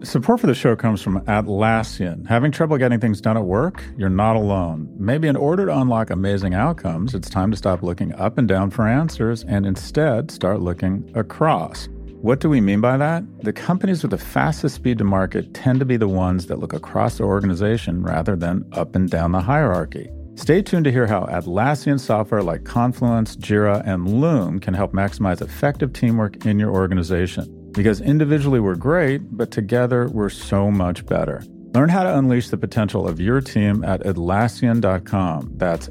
Support for the show comes from Atlassian. Having trouble getting things done at work? You're not alone. Maybe in order to unlock amazing outcomes, it's time to stop looking up and down for answers and instead start looking across. What do we mean by that? The companies with the fastest speed to market tend to be the ones that look across the organization rather than up and down the hierarchy. Stay tuned to hear how Atlassian software like Confluence, Jira, and Loom can help maximize effective teamwork in your organization. Because individually we're great, but together we're so much better. Learn how to unleash the potential of your team at Atlassian.com. That's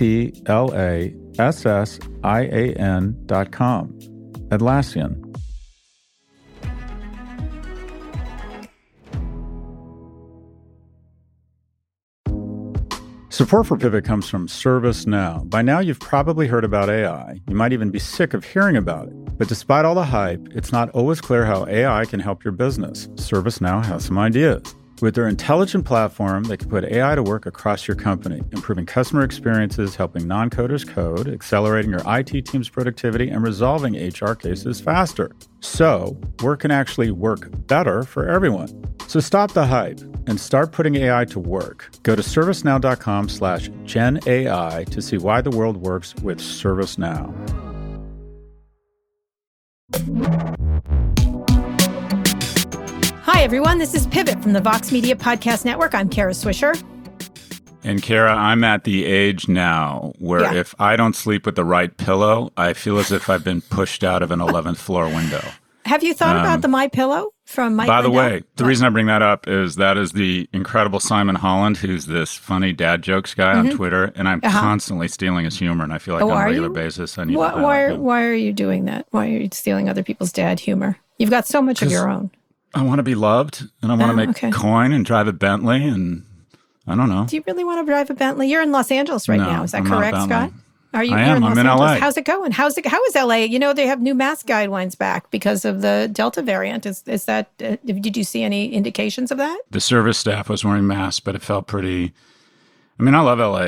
Atlassian.com. Atlassian. Support for Pivot comes from ServiceNow. By now, you've probably heard about AI. You might even be sick of hearing about it. But despite all the hype, it's not always clear how AI can help your business. ServiceNow has some ideas. With their intelligent platform, they can put AI to work across your company, improving customer experiences, helping non-coders code, accelerating your IT team's productivity, and resolving HR cases faster. So, work can actually work better for everyone. So stop the hype and start putting AI to work. Go to servicenow.com/GenAI to see why the world works with ServiceNow. Hi, everyone. This is Pivot from the Vox Media Podcast Network. I'm Kara Swisher. And Kara, I'm at the age now where if I don't sleep with the right pillow, I feel as if I've been pushed out of an 11th floor window. Have you thought about the My Pillow from Mike By the Lindell? way, the reason I bring that up is that is the incredible Simon Holland, who's this funny dad jokes guy on Twitter, and I'm constantly stealing his humor, and I feel like on a regular basis I need to Why are you doing that? Why are you stealing other people's dad humor? You've got so much of your own. I want to be loved, and I want to make coin and drive a Bentley, and I don't know. Do you really want to drive a Bentley? You're in Los Angeles right now. Is that correct, Scott? Are you? I am. I'm in LA. How's it going? How is LA? You know, they have new mask guidelines back because of the Delta variant. Is that? Did you see any indications of that? The service staff was wearing masks, but it felt pretty. I mean, I love LA.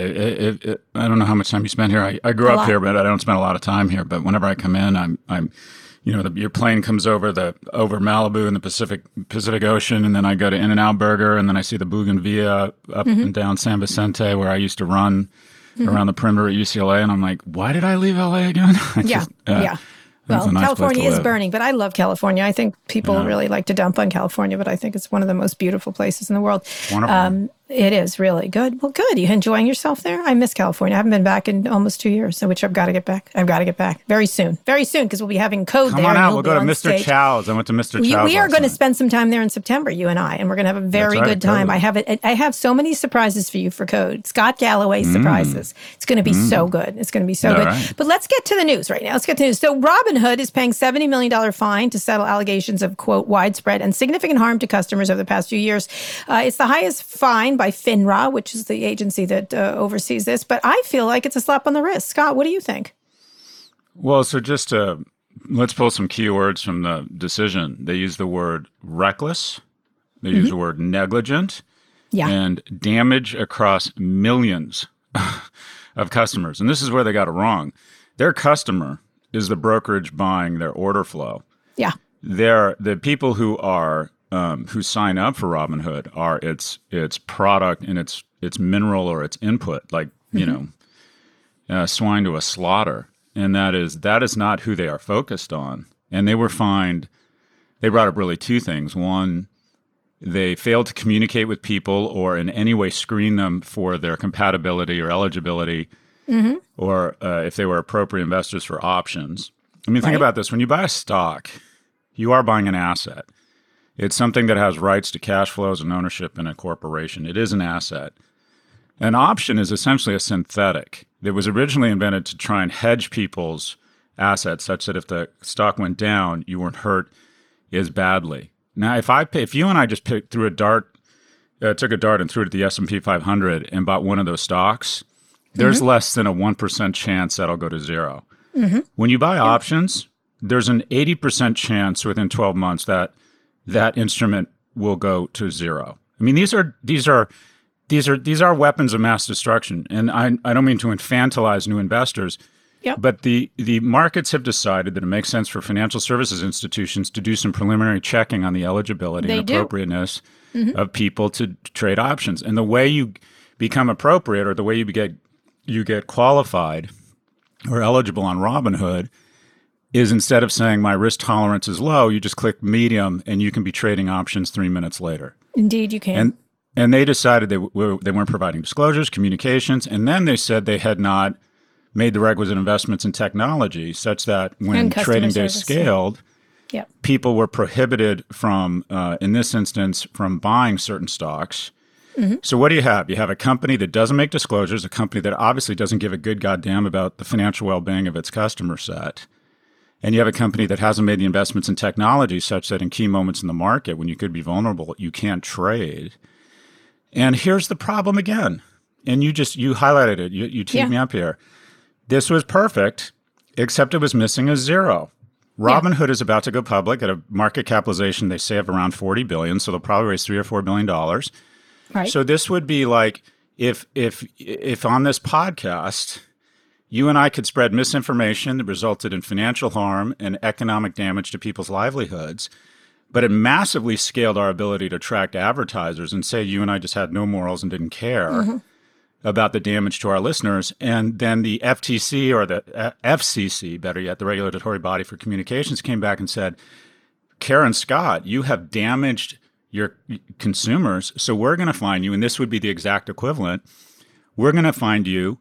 I don't know how much time you spend here. I grew up here, but I don't spend a lot of time here. But whenever I come in, I'm you know, your plane comes over Malibu and the Pacific Ocean, and then I go to In-N-Out Burger, and then I see the Bougainvillea up and down San Vicente, where I used to run around the perimeter at UCLA, and I'm like, why did I leave LA again? Yeah. Well, nice California is burning, but I love California. I think people really like to dump on California, but I think it's one of the most beautiful places in the world. Wonderful. It is really good. Well, good. You enjoying yourself there? I miss California. I haven't been back in almost 2 years, which I've got to get back. I've got to get back very soon, because we'll be having code there. Come on out. We'll go to Mr. Chow's. I went to Mr. Chow's. We are going to spend some time there in September, you and I, and we're going to have a very good time. Totally. I have so many surprises for you for code. Scott Galloway surprises. It's going to be so good. It's going to be so good. Right. But let's get to the news right now. So Robinhood is paying $70 million fine to settle allegations of, quote, widespread and significant harm to customers over the past few years. It's the highest fine by FINRA, which is the agency that oversees this. But I feel like it's a slap on the wrist. Scott, what do you think? Well, so just let's pull some keywords from the decision. They use the word reckless. They use the word negligent. And damage across millions of customers. And this is where they got it wrong. Their customer is the brokerage buying their order flow. Yeah. They're the people who are who sign up for Robinhood are its product and its mineral or its input, like swine to a slaughter, and that is not who they are focused on. And they were fined. They brought up really two things. One, they failed to communicate with people or in any way screen them for their compatibility or eligibility, or if they were appropriate investors for options. I mean, think about this: when you buy a stock, you are buying an asset. It's something that has rights to cash flows and ownership in a corporation. It is an asset. An option is essentially a synthetic. It was originally invented to try and hedge people's assets such that if the stock went down, you weren't hurt as badly. Now, if you and I just took a dart and threw it at the S&P 500 and bought one of those stocks, there's less than a 1% chance that'll go to zero. When you buy options, there's an 80% chance within 12 months that instrument will go to zero. I mean, these are weapons of mass destruction. And I don't mean to infantilize new investors. Yep. But the markets have decided that it makes sense for financial services institutions to do some preliminary checking on the eligibility and appropriateness of people to trade options. And the way you become appropriate, or the way you get qualified or eligible on Robinhood, is instead of saying my risk tolerance is low, you just click medium and you can be trading options 3 minutes later. Indeed, you can. And they decided they weren't providing disclosures, communications, and then they said they had not made the requisite investments in technology such that when trading days scaled, people were prohibited from, in this instance, from buying certain stocks. So what do you have? You have a company that doesn't make disclosures, a company that obviously doesn't give a good goddamn about the financial well-being of its customer set. And you have a company that hasn't made the investments in technology such that in key moments in the market, when you could be vulnerable, you can't trade. And here's the problem again. And you highlighted it. You teed me up here. This was perfect, except it was missing a zero. Robinhood is about to go public at a market capitalization, they say, of around $40 billion. So they'll probably raise $3 or $4 billion. Right. So this would be like if on this podcast, you and I could spread misinformation that resulted in financial harm and economic damage to people's livelihoods, but it massively scaled our ability to attract advertisers, and say you and I just had no morals and didn't care about the damage to our listeners. And then the FTC, or the FCC, better yet, the regulatory body for communications, came back and said, Karen Scott, you have damaged your consumers, so we're going to fine you, and this would be the exact equivalent. We're going to fine you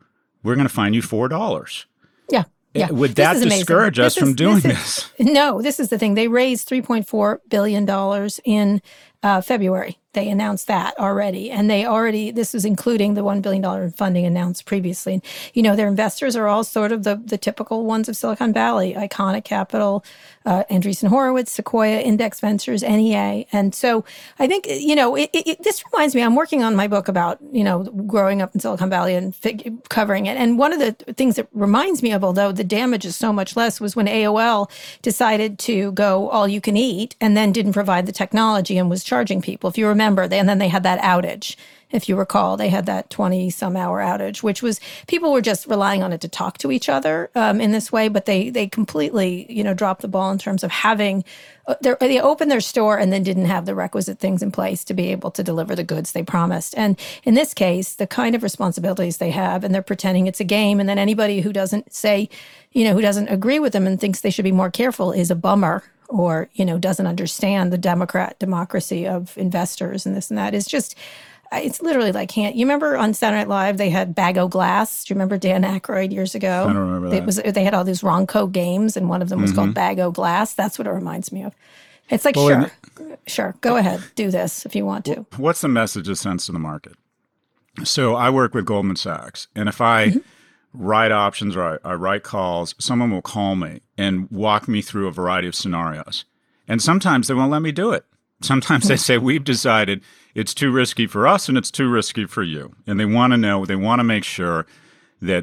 $4. Yeah. Would that discourage us from doing this? No, this is the thing. They raised $3.4 billion in February. They announced that already. And this is including the $1 billion in funding announced previously. And, their investors are all sort of the typical ones of Silicon Valley: Iconic Capital, Andreessen Horowitz, Sequoia, Index Ventures, NEA. And so I think, this reminds me, I'm working on my book about, growing up in Silicon Valley and covering it. And one of the things that reminds me of, although the damage is so much less, was when AOL decided to go all you can eat and then didn't provide the technology and was charging people. If you remember, and then they had that outage. If you recall, they had that 20-some-hour outage, which was, people were just relying on it to talk to each other in this way, but they completely, dropped the ball in terms of having, they opened their store and then didn't have the requisite things in place to be able to deliver the goods they promised. And in this case, the kind of responsibilities they have, and they're pretending it's a game, and then anybody who doesn't say, who doesn't agree with them and thinks they should be more careful is a bummer, or, doesn't understand the democracy of investors and this and that. It's literally like, you remember on Saturday Night Live, they had Bag-O Glass? Do you remember Dan Aykroyd years ago? I don't remember that. They had all these Ronco games, and one of them was called Bag-O Glass. That's what it reminds me of. It's like, sure, go ahead, do this if you want to. What's the message that sends to the market? So I work with Goldman Sachs, and if I write options or I write calls, someone will call me and walk me through a variety of scenarios. And sometimes they won't let me do it. Sometimes they say, we've decided it's too risky for us and it's too risky for you. And they want to make sure that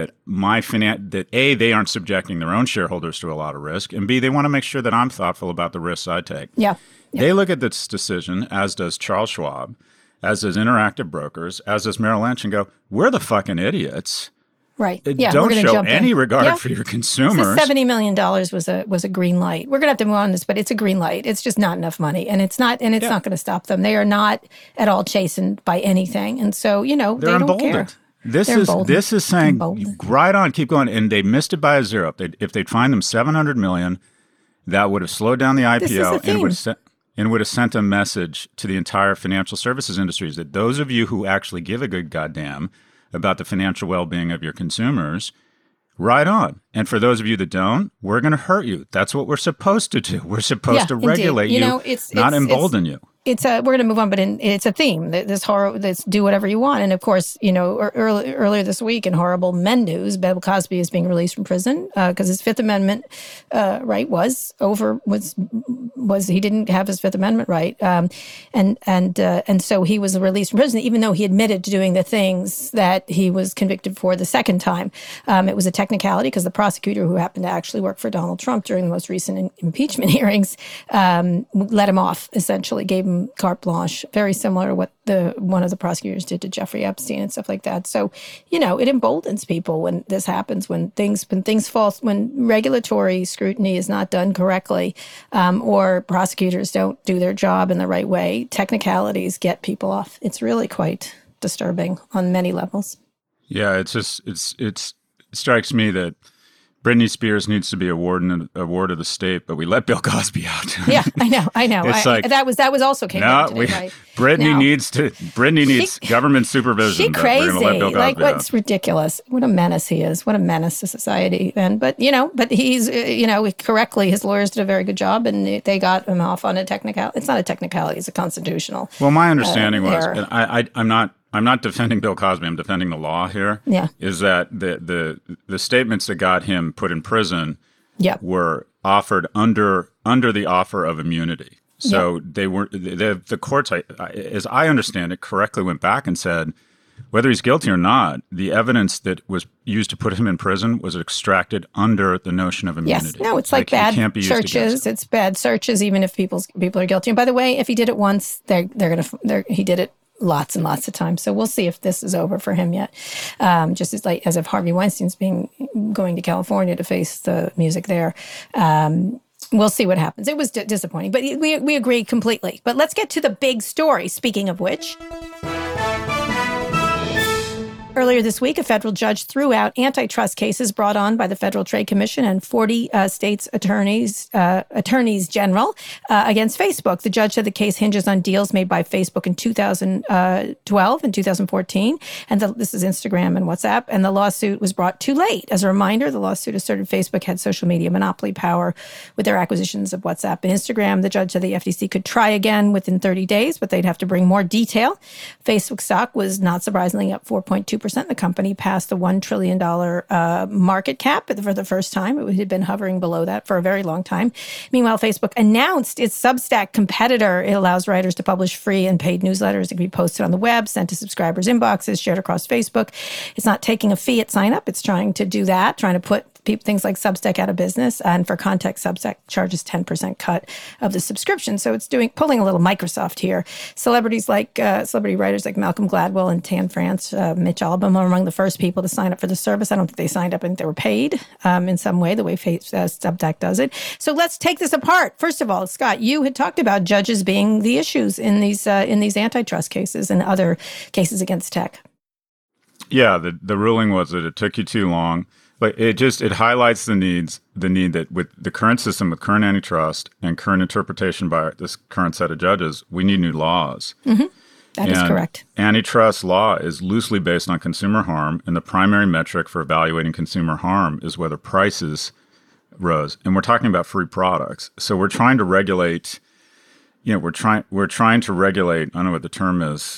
A, they aren't subjecting their own shareholders to a lot of risk, and B, they want to make sure that I'm thoughtful about the risks I take. Yeah. They look at this decision, as does Charles Schwab, as does Interactive Brokers, as does Merrill Lynch, and go, we're the fucking idiots. Right. Don't show any regard for your consumers. So $70 million was a green light. We're going to have to move on this, but it's a green light. It's just not enough money, and it's not going to stop them. They are not at all chastened by anything, and so they don't care. This is saying right on, keep going, and they missed it by a zero. If they'd find them $700 million, that would have slowed down the IPO and would have sent a message to the entire financial services industries that those of you who actually give a good goddamn about the financial well-being of your consumers, right on. And for those of you that don't, we're going to hurt you. That's what we're supposed to do. We're supposed to regulate you, not embolden you. We're going to move on, but it's a theme. This horror, this do whatever you want. And of course, earlier this week in horrible men news, Bill Cosby is being released from prison because his Fifth Amendment right was he didn't have his Fifth Amendment right, and so he was released from prison, even though he admitted to doing the things that he was convicted for the second time. It was a technicality because the prosecutor, who happened to actually work for Donald Trump during the most recent impeachment hearings, let him off. Essentially, gave him him carte blanche, very similar to what one of the prosecutors did to Jeffrey Epstein and stuff like that. So, it emboldens people when this happens, when things fall, when regulatory scrutiny is not done correctly, or prosecutors don't do their job in the right way. Technicalities get people off. It's really quite disturbing on many levels. Yeah, it strikes me that Britney Spears needs to be awarded the state, but we let Bill Cosby out. Yeah, I know. It's that was also came out today, right? Britney needs government supervision. She crazy. Let Bill Cosby what's ridiculous? What a menace he is. What a menace to society. But he's correctly, his lawyers did a very good job, and they got him off on a technicality. It's not a technicality; it's a constitutional. Well, my understanding was, and I'm not defending Bill Cosby. I'm defending the law here. Yeah. Is that the statements that got him put in prison were offered under the offer of immunity. So they were the courts, as I understand it, correctly went back and said, whether he's guilty or not, the evidence that was used to put him in prison was extracted under the notion of immunity. Yes. No, it's like bad searches. It's bad searches, even if people are guilty. And by the way, if he did it once, he did it lots and lots of times. So we'll see if this is over for him yet. Just as if Harvey Weinstein's going to California to face the music there. We'll see what happens. It was disappointing, but we agree completely. But let's get to the big story. Speaking of which, earlier this week, a federal judge threw out antitrust cases brought on by the Federal Trade Commission and 40 states' attorneys general against Facebook. The judge said the case hinges on deals made by Facebook in 2012 and 2014. And this is Instagram and WhatsApp. And the lawsuit was brought too late. As a reminder, the lawsuit asserted Facebook had social media monopoly power with their acquisitions of WhatsApp and Instagram. The judge said the FTC could try again within 30 days, but they'd have to bring more detail. Facebook stock was not surprisingly up 4.2%. The company passed the $1 trillion market cap for the first time. It had been hovering below that for a very long time. Meanwhile, Facebook announced its Substack competitor. It allows writers to publish free and paid newsletters that can be posted on the web, sent to subscribers' inboxes, shared across Facebook. It's not taking a fee at sign up. It's trying to do that, trying to put things like Substack out of business. And for context, Substack charges 10% cut of the subscription. So it's pulling a little Microsoft here. Celebrity writers like Malcolm Gladwell and Tan France, Mitch Albom are among the first people to sign up for the service. I don't think they signed up. I think they were paid in some way, the way Substack does it. So let's take this apart. First of all, Scott, you had talked about judges being the issues in these antitrust cases and other cases against tech. Yeah, the ruling was that it took you too long. But it highlights the need that with the current system, with current antitrust and current interpretation by this current set of judges, we need new laws. Mm-hmm. That is correct. Antitrust law is loosely based on consumer harm, and the primary metric for evaluating consumer harm is whether prices rose. And we're talking about free products, so we're trying to regulate. We're trying to regulate. I don't know what the term is.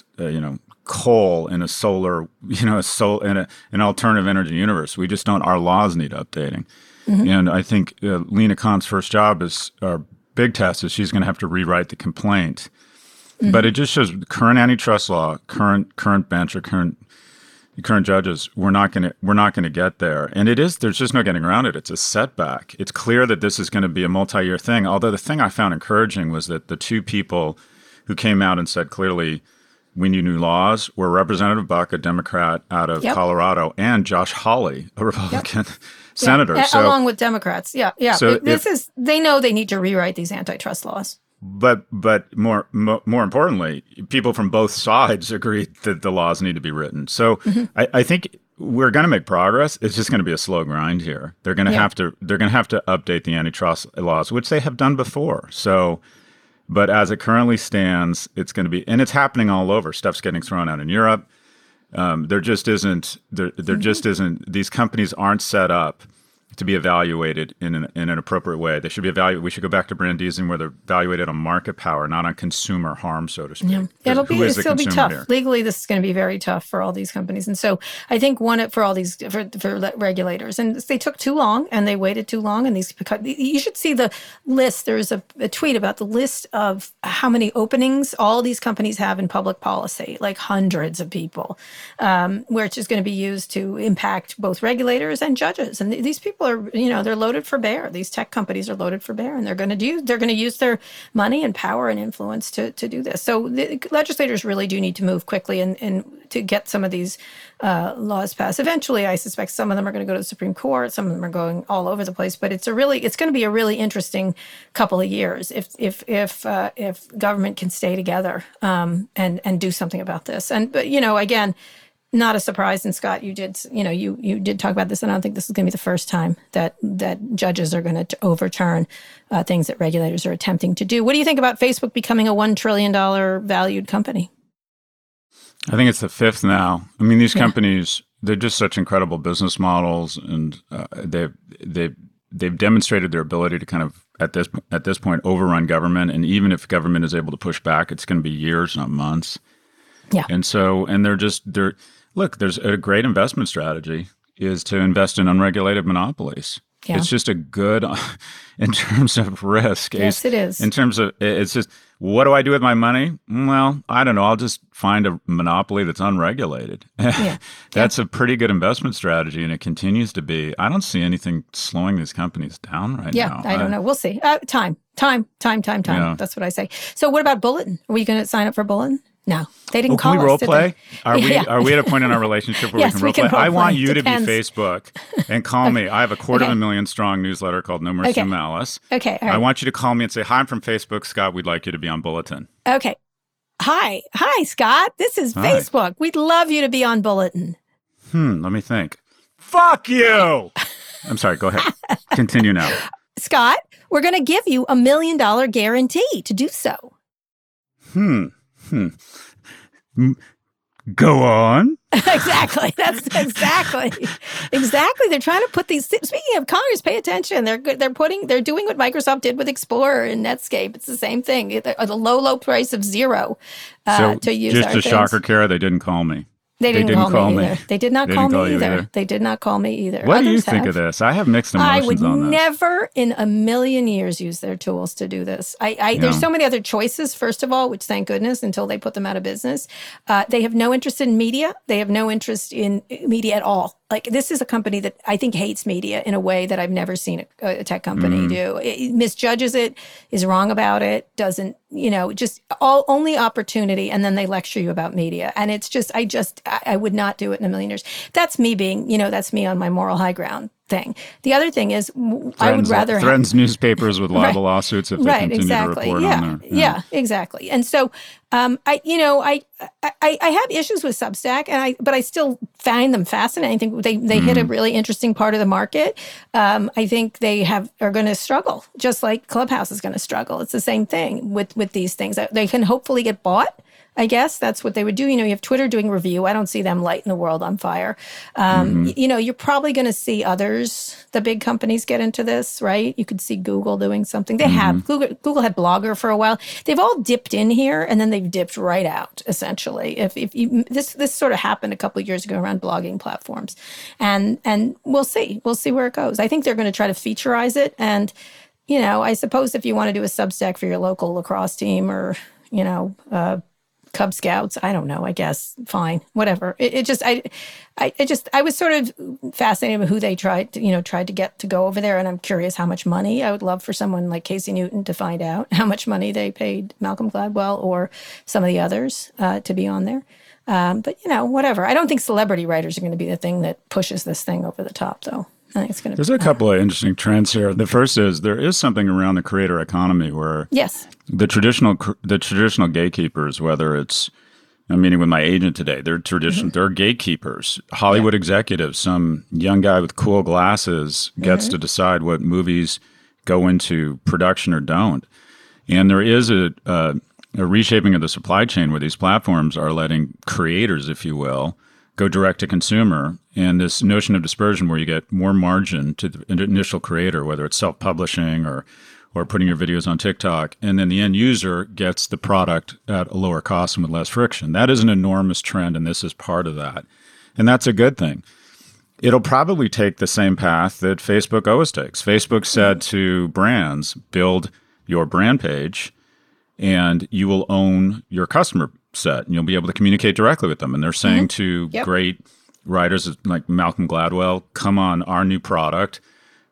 Coal in a solar, in an alternative energy universe. We just don't. Our laws need updating, and I think Lena Khan's first job is our big test is she's going to have to rewrite the complaint. Mm-hmm. But it just shows current antitrust law, current bench or current judges. We're not going to get there, and there's just no getting around it. It's a setback. It's clear that this is going to be a multi-year thing. Although the thing I found encouraging was that the two people who came out and said clearly, we need new laws were Representative Buck, a Democrat out of Colorado, and Josh Hawley, a Republican senator. So, along with Democrats. Yeah. So they know they need to rewrite these antitrust laws. But more importantly, people from both sides agreed that the laws need to be written. So I think we're going to make progress. It's just going to be a slow grind here. They're going to have to update the antitrust laws, which they have done before. So. But as it currently stands, it's going to be, and it's happening all over. Stuff's getting thrown out in Europe. There just isn't. These companies aren't set up to be evaluated in an appropriate way. They should be evaluated. We should go back to Brandeisian, where they're evaluated on market power, not on consumer harm, so to speak. Yeah. It'll be tough. Here? Legally, this is going to be very tough for all these companies. And so I think for regulators, and they took too long and they waited too long. And you should see the list. There's a tweet about the list of how many openings all these companies have in public policy, like hundreds of people, where it's just going to be used to impact both regulators and judges. And these people people are, they're loaded for bear. These tech companies are loaded for bear, and they're going to use their money and power and influence to do this. So the legislators really do need to move quickly and to get some of these laws passed. Eventually, I suspect some of them are going to go to the Supreme Court. Some of them are going all over the place. But it's going to be a really interesting couple of years if government can stay together and do something about this. But again, not a surprise. And Scott, you did talk about this, and I don't think this is going to be the first time that judges are going to overturn things that regulators are attempting to do. What do you think about Facebook becoming a $1 trillion valued company? I think it's the fifth now. I mean, these companies, they're just such incredible business models, and they've demonstrated their ability to kind of at this point overrun government. And even if government is able to push back, it's going to be years, not months. Yeah. And so, look, there's a great investment strategy is to invest in unregulated monopolies. Yeah. It's just a good, in terms of risk. Yes, it is. In terms of, it's just, what do I do with my money? Well, I don't know. I'll just find a monopoly that's unregulated. Yeah. That's a pretty good investment strategy, and it continues to be. I don't see anything slowing these companies down right now. Yeah, I don't know. We'll see. Time. Yeah. That's what I say. So what about Bulletin? Are we going to sign up for Bulletin? No, they didn't call us. Can we role play? Are we at a point in our relationship where we can role play? I want you to be Facebook and call me. I have a 250,000 strong newsletter called No Mercy Malice. Okay. All right. I want you to call me and say, "Hi, I'm from Facebook, Scott. We'd like you to be on Bulletin." Okay. Hi, Scott. This is Facebook. We'd love you to be on Bulletin. Let me think. Fuck you. I'm sorry. Go ahead. Continue now. Scott, we're going to give you $1 million guarantee to do so. Go on. Exactly. That's exactly. They're trying to put these. Speaking of Congress, pay attention. They're doing what Microsoft did with Explorer and Netscape. It's the same thing. At a low price of $0 to use. Just a shocker, Kara. They didn't call me. They didn't call me either. They did not call me either. They did not call me either. What do you think of this? I have mixed emotions on this. I would never in a million years use their tools to do this. There's so many other choices, first of all, which thank goodness, until they put them out of business. They have no interest in media. They have no interest in media at all. Like, this is a company that I think hates media in a way that I've never seen a tech company do. It misjudges it, is wrong about it, doesn't, just only opportunity. And then they lecture you about media. And it's just, I would not do it in a million years. That's me being, that's me on my moral high ground thing. The other thing is, I would rather threatens newspapers with libel lawsuits if they continue to report on there. Yeah, exactly. And so, I have issues with Substack, but I still find them fascinating. I think they hit a really interesting part of the market. I think they are going to struggle, just like Clubhouse is going to struggle. It's the same thing with these things. They can hopefully get bought. I guess that's what they would do. You have Twitter doing review. I don't see them lighting the world on fire. You're probably going to see others, the big companies, get into this, right? You could see Google doing something. They have. Google had Blogger for a while. They've all dipped in here, and then they've dipped right out, essentially. This sort of happened a couple of years ago around blogging platforms. And we'll see. We'll see where it goes. I think they're going to try to featureize it. And, I suppose if you want to do a Substack for your local lacrosse team or, Cub Scouts, I don't know, I guess, fine, whatever. I was sort of fascinated with who they tried to get to go over there. And I'm curious how much money. I would love for someone like Casey Newton to find out how much money they paid Malcolm Gladwell or some of the others to be on there. But, whatever. I don't think celebrity writers are going to be the thing that pushes this thing over the top, though. I think it's going to There's a couple of interesting trends here. The first is there is something around the creator economy where the traditional gatekeepers, whether it's, I'm meeting with my agent today, they're gatekeepers, Hollywood executives. Some young guy with cool glasses gets to decide what movies go into production or don't. And there is a reshaping of the supply chain where these platforms are letting creators, if you will, go direct to consumer, and this notion of dispersion where you get more margin to the initial creator, whether it's self-publishing or putting your videos on TikTok, and then the end user gets the product at a lower cost and with less friction. That is an enormous trend, and this is part of that. And that's a good thing. It'll probably take the same path that Facebook always takes. Facebook said to brands, build your brand page, and you will own your customer set, and you'll be able to communicate directly with them. And they're saying to great writers like Malcolm Gladwell, come on our new product,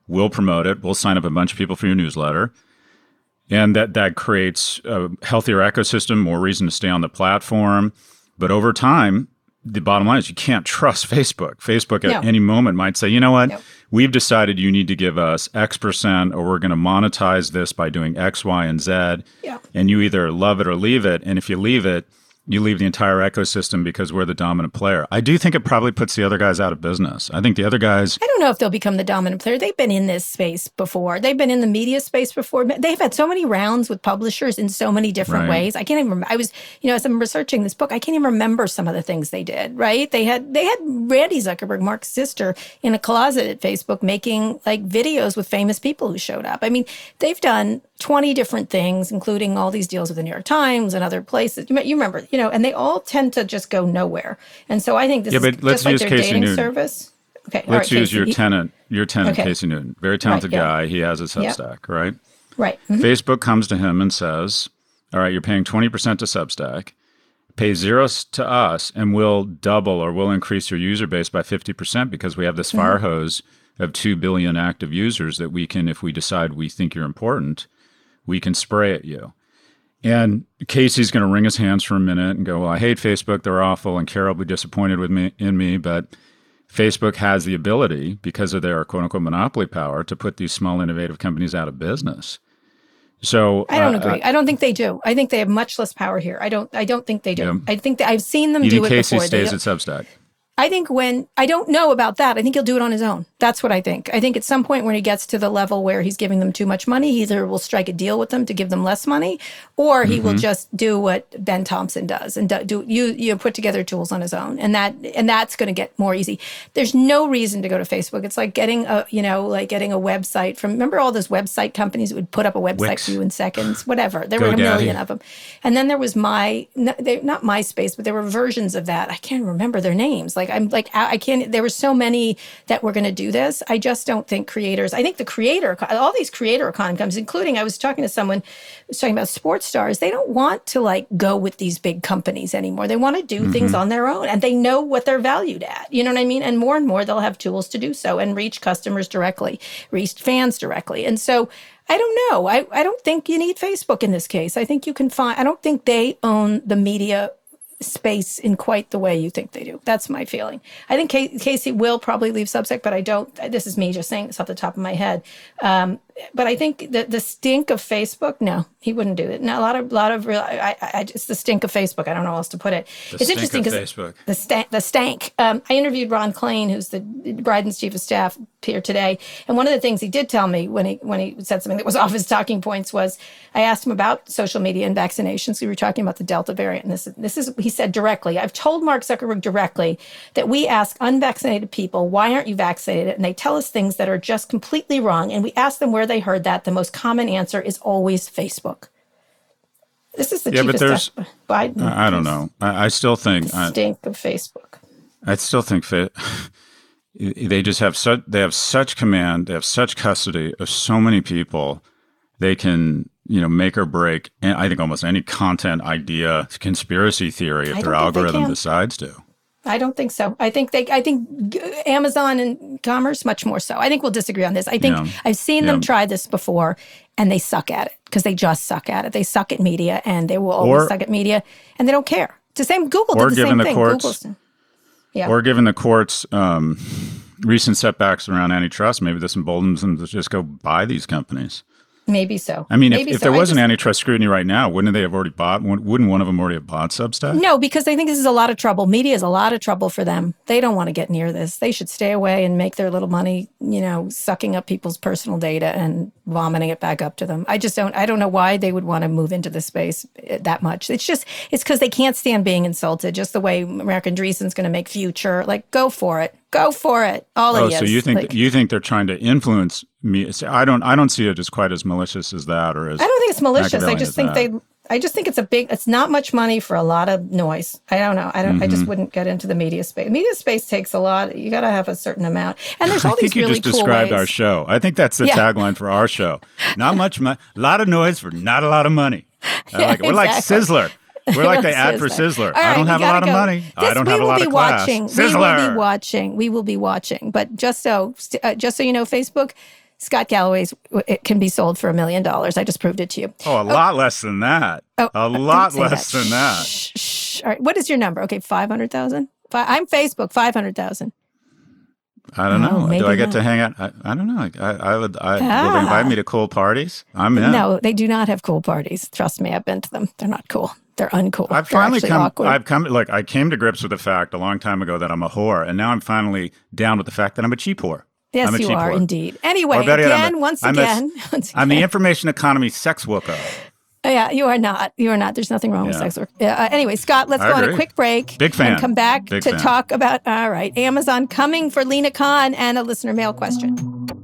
We'll promote it. We'll sign up a bunch of people for your newsletter. And that creates a healthier ecosystem, more reason to stay on the platform. But over time, the bottom line is you can't trust Facebook. Facebook at any moment might say, you know what, we've decided you need to give us X%, or we're going to monetize this by doing X, Y, and Z. Yeah. And you either love it or leave it. And if you leave it, you leave the entire ecosystem because we're the dominant player. I do think it probably puts the other guys out of business. I think the other guys... I don't know if they'll become the dominant player. They've been in this space before. They've been in the media space before. They've had so many rounds with publishers in so many different ways. I can't even remember. I was, as I'm researching this book, I can't even remember some of the things they did, right? They had Randy Zuckerberg, Mark's sister, in a closet at Facebook making like videos with famous people who showed up. I mean, they've done 20 different things, including all these deals with the New York Times and other places. You remember, and they all tend to just go nowhere. And so I think this is just like their dating service. Okay, let's use your tenant, Casey Newton. Very talented guy. He has a Substack, right? Right. Mm-hmm. Facebook comes to him and says, all right, you're paying 20% to Substack. Pay 0 to us, and we'll double or we'll increase your user base by 50% because we have this fire hose of 2 billion active users that we can, if we decide we think you're important, we can spray at you. And Casey's going to wring his hands for a minute and go, well, I hate Facebook. They're awful. And Carol will be disappointed in me. But Facebook has the ability, because of their quote unquote monopoly power, to put these small innovative companies out of business. So I don't agree. I don't think they do. I think they have much less power here. I don't think they do. Yeah. I think that I've seen them do it Casey before. Casey stays at Substack. I think I don't know about that. I think he'll do it on his own. That's what I think. I think at some point when he gets to the level where he's giving them too much money, he either will strike a deal with them to give them less money, or he will just do what Ben Thompson does and you put together tools on his own. And that's going to get more easy. There's no reason to go to Facebook. It's like getting a website from, remember all those website companies that would put up a website Wix. for you in seconds, whatever. There were a million of them. And then there was not MySpace, but there were versions of that. I can't remember their names. There were so many that were going to do this. I just don't think creators, I think all these creator economy companies, including, I was talking to someone who was talking about sports stars. They don't want to go with these big companies anymore. They want to do things on their own, and they know what they're valued at. You know what I mean? And more they'll have tools to do so and reach customers directly, reach fans directly. And so I don't know. I don't think you need Facebook in this case. I think you can I don't think they own the media space in quite the way you think they do. That's my feeling. I think Casey will probably leave Substack, but I don't. This is me just saying this off the top of my head. But I think the stink of Facebook, no, he wouldn't do it. No, a lot of real. I just the stink of Facebook. I don't know how else to put it. It's interesting because the stank. I interviewed Ron Klain, who's the Biden's chief of staff, here today, and one of the things he did tell me when he said something that was off his talking points was, I asked him about social media and vaccinations. We were talking about the Delta variant, and this is he said directly. I've told Mark Zuckerberg directly that we ask unvaccinated people, why aren't you vaccinated? And they tell us things that are just completely wrong, and we ask them where they heard that. The most common answer is always Facebook. This is the chief of staff, Biden. I don't know. I still think the stink of Facebook. I still think they just have such command. They have such custody of so many people. They can make or break. And I think almost any content, idea, conspiracy theory, if their algorithm decides to. I don't think so. I think Amazon and commerce much more so. I think we'll disagree on this. I think I've seen them try this before, and they suck at it because they just suck at it. They suck at media, and they will always suck at media, and they don't care. It's the same. Google did the same thing. Or given the courts recent setbacks around antitrust, maybe this emboldens them to just go buy these companies. Maybe so. I mean, if there wasn't antitrust scrutiny right now, wouldn't they have already bought? Wouldn't one of them already have bought Substack? No, because they think this is a lot of trouble. Media is a lot of trouble for them. They don't want to get near this. They should stay away and make their little money, sucking up people's personal data and vomiting it back up to them. I don't know why they would want to move into this space that much. It's because they can't stand being insulted, just the way American Andreessen's going to make Future. Go for it. Go for it. All of you. So you think they're trying to influence me? I don't see it as quite as malicious as that, or as I don't think it's malicious. I just think it's not much money for a lot of noise. I don't know. I just wouldn't get into the media space. Media space takes a lot. You got to have a certain amount. And there's all these really cool ways. I think you just described our show. I think that's the tagline for our show. Not much money, a lot of noise for not a lot of money. We're like Sizzler. We're like the ad for Sizzler. Right, I don't have a lot of money. I don't have a lot of class. Sizzler. We will be watching. But just so you know, Facebook, Scott Galloway's it can be sold for $1 million. I just proved it to you. Oh, a lot less than that. A lot less than that. Shh. All right. What is your number? Okay, 500,000. I'm Facebook. 500,000. I don't know. Do I get to hang out? I don't know. Will they invite me to cool parties? I'm in. No, they do not have cool parties. Trust me, I've been to them. They're not cool. They're uncool. I've finally I came to grips with the fact a long time ago that I'm a whore, and now I'm finally down with the fact that I'm a cheap whore. Yes, you are indeed. Anyway, once again, I'm the information economy sex worker. Yeah, you are not. You are not. There's nothing wrong with sex work. Anyway, Scott, let's go on a quick break. Big fan. And come back to talk about, all right, Amazon coming for Lina Khan and a listener mail question.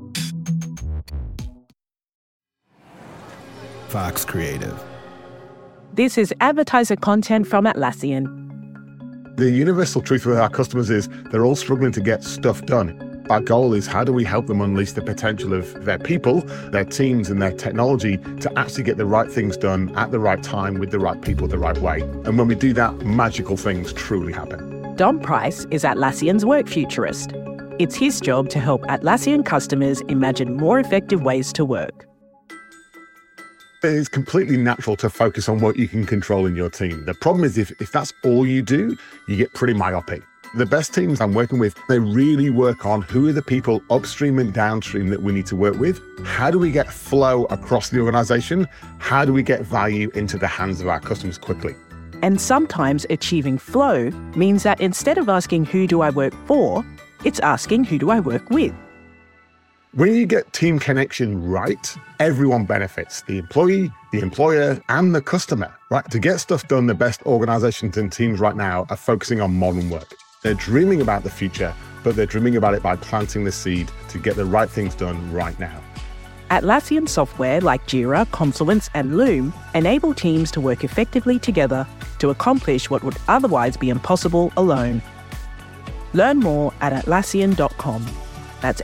Fox Creative. This is advertiser content from Atlassian. The universal truth with our customers is they're all struggling to get stuff done. Our goal is how do we help them unleash the potential of their people, their teams, and their technology to actually get the right things done at the right time with the right people the right way. And when we do that, magical things truly happen. Dom Price is Atlassian's work futurist. It's his job to help Atlassian customers imagine more effective ways to work. It's completely natural to focus on what you can control in your team. The problem is if that's all you do, you get pretty myopic. The best teams I'm working with, they really work on who are the people upstream and downstream that we need to work with. How do we get flow across the organization? How do we get value into the hands of our customers quickly? And sometimes achieving flow means that instead of asking who do I work for, it's asking who do I work with. When you get team connection right, everyone benefits. The employee, the employer, and the customer, right? To get stuff done, the best organizations and teams right now are focusing on modern work. They're dreaming about the future, but they're dreaming about it by planting the seed to get the right things done right now. Atlassian software like Jira, Confluence, and Loom enable teams to work effectively together to accomplish what would otherwise be impossible alone. Learn more at Atlassian.com. That's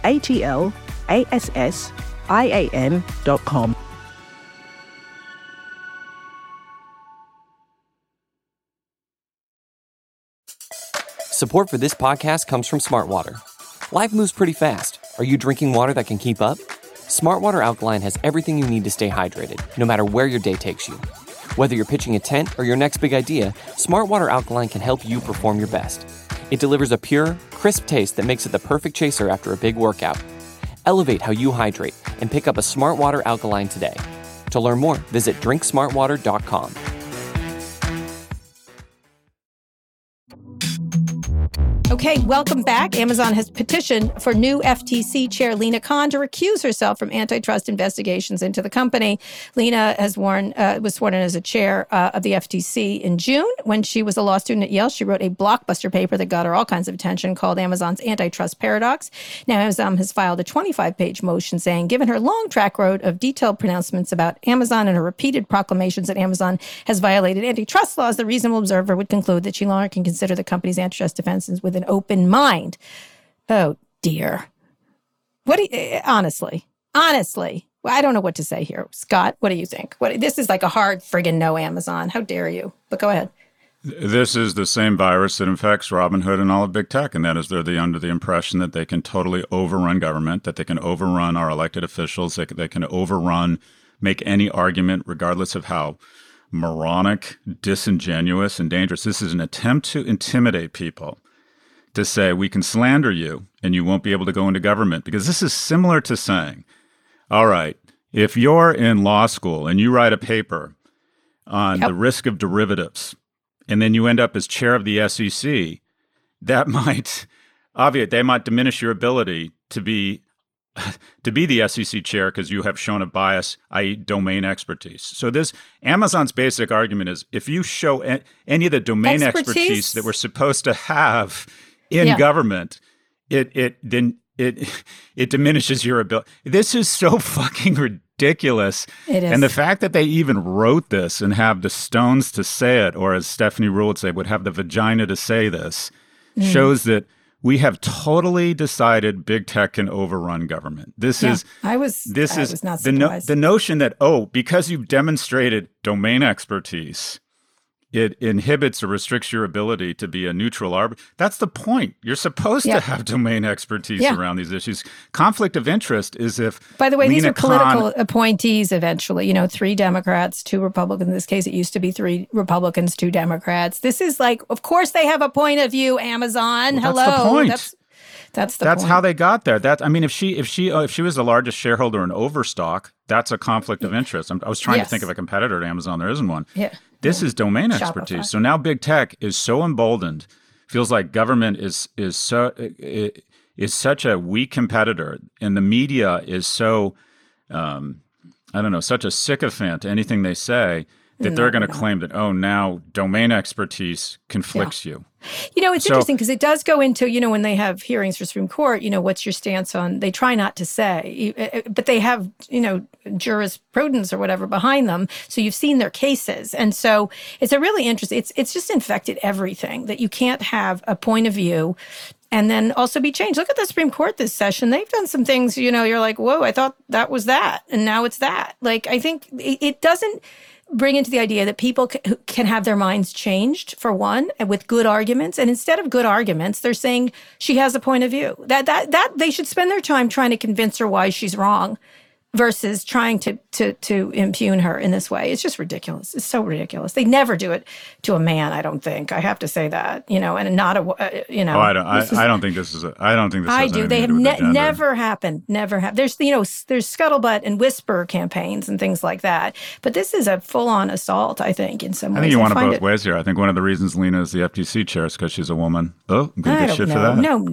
ATLASSIAN.com. Support for this podcast comes from Smartwater. Life moves pretty fast. Are you drinking water that can keep up? Smartwater Alkaline has everything you need to stay hydrated, no matter where your day takes you. Whether you're pitching a tent or your next big idea, Smartwater Alkaline can help you perform your best. It delivers a pure, crisp taste that makes it the perfect chaser after a big workout. Elevate how you hydrate and pick up a Smartwater Alkaline today. To learn more, visit drinksmartwater.com. Okay, welcome back. Amazon has petitioned for new FTC chair Lina Khan to recuse herself from antitrust investigations into the company. Lina was sworn in as a chair of the FTC in June. When she was a law student at Yale, she wrote a blockbuster paper that got her all kinds of attention called Amazon's Antitrust Paradox. Now, Amazon has filed a 25-page motion saying, given her long track record of detailed pronouncements about Amazon and her repeated proclamations that Amazon has violated antitrust laws, the reasonable observer would conclude that she no longer can consider the company's antitrust defenses with an open mind. Oh, dear. Honestly, I don't know what to say here. Scott, what do you think? This is like a hard friggin' no, Amazon. How dare you? But go ahead. This is the same virus that infects Robinhood and all of big tech, and that is they're under the impression that they can totally overrun government, that they can overrun our elected officials, they can make any argument regardless of how moronic, disingenuous, and dangerous. This is an attempt to intimidate people, to say we can slander you and you won't be able to go into government, because this is similar to saying, all right, if you're in law school and you write a paper on the risk of derivatives and then you end up as chair of the SEC, that might diminish your ability to be the SEC chair because you have shown a bias, i.e. domain expertise. So Amazon's basic argument is if you show any of the domain expertise that we're supposed to have in government, it diminishes your ability. This is so fucking ridiculous. It is. And the fact that they even wrote this and have the stones to say it, or as Stephanie Ruhle would say, would have the vagina to say this, shows that we have totally decided big tech can overrun government. I was not surprised. The notion that, because you've demonstrated domain expertise, it inhibits or restricts your ability to be a neutral arbiter. That's the point. You're supposed to have domain expertise around these issues. Conflict of interest is if By the way, Lina these are political appointees eventually. 3 Democrats, 2 Republicans. In this case, it used to be 3 Republicans, 2 Democrats. This is like, of course they have a point of view, Amazon. Well, Hello. that's the point. That's That's how they got there. If she was the largest shareholder in Overstock, that's a conflict of interest. I was trying to think of a competitor to Amazon. There isn't one. Yeah. This is domain Shopify. expertise. So now big tech is so emboldened, feels like government is such a weak competitor, and the media is so such a sycophant to anything they say that they're going to claim that, now domain expertise conflicts you. It's interesting because it does go into, when they have hearings for Supreme Court, what's your stance on, they try not to say, but they have, jurisprudence or whatever behind them. So you've seen their cases. And so it's a really interesting, it's just infected everything, that you can't have a point of view and then also be changed. Look at the Supreme Court this session. They've done some things, you're like, whoa, I thought that was that. And now it's that. Like, I think it doesn't bring into the idea that people can have their minds changed, for one, and with good arguments. And instead of good arguments, they're saying she has a point of view. That they should spend their time trying to convince her why she's wrong, versus trying to impugn her in this way. It's just ridiculous. It's so ridiculous. They never do it to a man, I don't think. I have to say that, and not I don't think this is I don't think this I has do. They have never happened. Never happened. There's, there's scuttlebutt and whisper campaigns and things like that. But this is a full-on assault, I think, in some ways. I think you want it both ways here. I think one of the reasons Lina is the FTC chair is because she's a woman. Oh, I'm going to get shit for that. No. I'm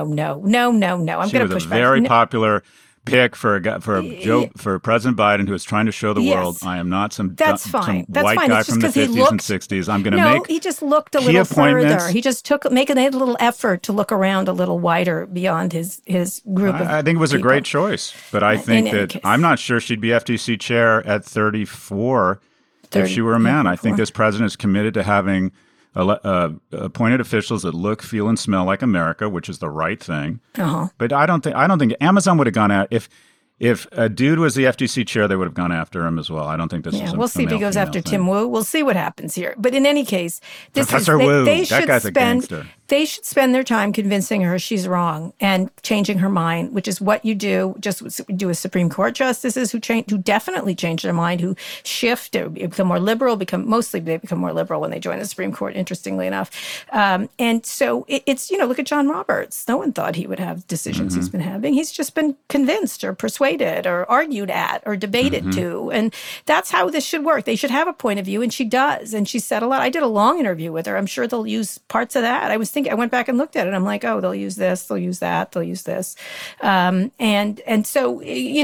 She was a very popular pick for President Biden, who is trying to show the world, I am not some white guy from the 50s and 60s. I'm going to make he just looked a little further. He just made a little effort to look around a little wider beyond his group of I think it was people. a great choice, but I think that I'm not sure she'd be FTC chair at 34 if she were a man. I think this president is committed to having appointed officials that look, feel, and smell like America, which is the right thing. But I don't think Amazon would have gone out if a dude was the FTC chair, they would have gone after him as well. I don't think this is we'll see if he goes after thing. Tim Wu. We'll see what happens here. But in any case, Professor Wu, that guy's a gangster. They should spend their time convincing her she's wrong and changing her mind, which is what you do. Just do with Supreme Court justices who definitely change their mind, who shift, or become more liberal. They become more liberal when they join the Supreme Court. Interestingly enough, and so it's look at John Roberts. No one thought he would have decisions he's been having. He's just been convinced or persuaded or argued at or debated to, and that's how this should work. They should have a point of view, and she does. And she said a lot. I did a long interview with her. I'm sure they'll use parts of that. I went back and looked at it. I'm like, they'll use this, they'll use that, they'll use this. And so,